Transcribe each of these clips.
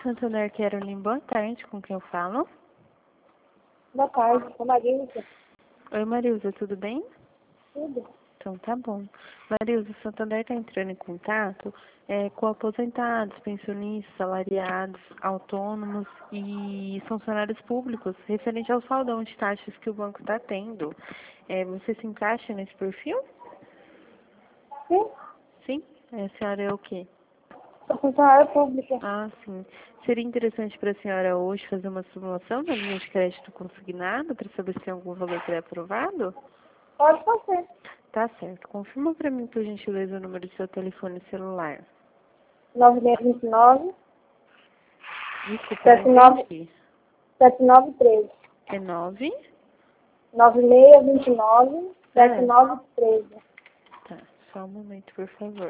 Santander Caroline, boa tarde, com quem eu falo? Boa tarde, sou Marilza. Oi, Marilza, tudo bem? Tudo? Então tá bom. Marilza, o Santander está entrando em contato com aposentados, pensionistas, salariados, autônomos e funcionários públicos, referente ao saldão de taxas que o banco está tendo. Você se encaixa nesse perfil? Sim, Sim? A senhora é o quê? sou funcionária pública. Ah, sim. Seria interessante para a senhora hoje fazer uma simulação na linha de crédito consignado para saber se tem algum valor pré-aprovado? Pode fazer. Tá certo. Confirma para mim, por gentileza, o número do seu telefone celular. 9629 Desculpa, não 79 entendi. 7913. É 9? 9629 É. 7913. Tá. Só um momento, por favor.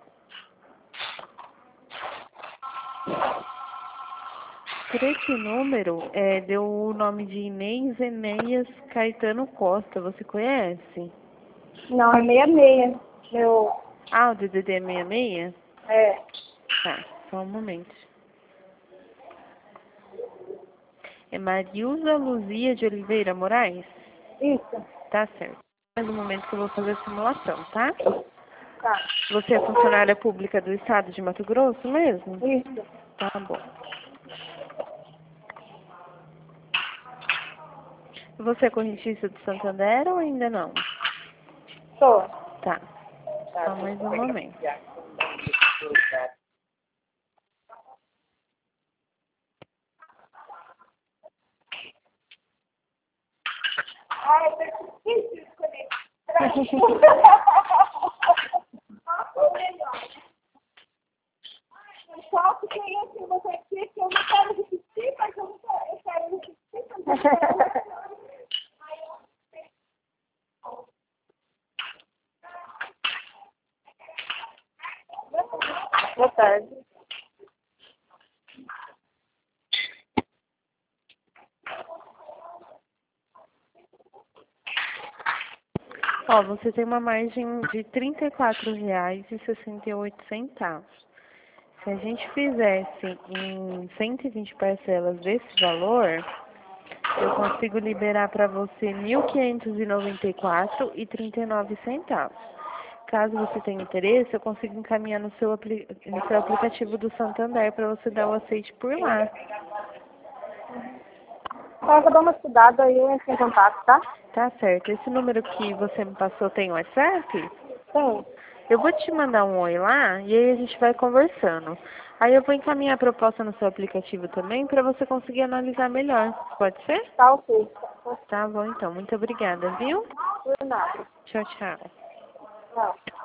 Por esse número, deu o nome de Inês Enéas Caetano Costa. Você conhece? Não, é 66. Meu. Ah, o DDD é 66? É. Tá. Só um momento. É Marilza Luzia de Oliveira Moraes? Isso. Tá certo. Mais um momento que eu vou fazer a simulação, tá? Tá. Você é funcionária pública do estado de Mato Grosso mesmo? Isso. Tá bom. Você é correntista do Santander ou ainda não? Sou. Tá. Só mais um momento. Ah, eu preciso escolher. Só que tem assim, você aqui que eu não quero repetir, mas eu quero repetir, mas eu quero. Boa tarde. Ó, você tem uma margem de R$ 34,68. Se a gente fizesse em 120 parcelas desse valor, eu consigo liberar para você R$ 1.594,39. Caso você tenha interesse, eu consigo encaminhar no seu aplicativo do Santander para você dar o aceite por lá. Só que eu dou uma estudada e eu entro em contato, tá? Tá certo. Esse número que você me passou tem WhatsApp? Sim. Eu vou te mandar um oi lá e aí a gente vai conversando. Aí eu vou encaminhar a proposta no seu aplicativo também para você conseguir analisar melhor. Pode ser? Tá ok. Tá bom, então. Muito obrigada, viu? Por nada. Tchau, tchau. Não.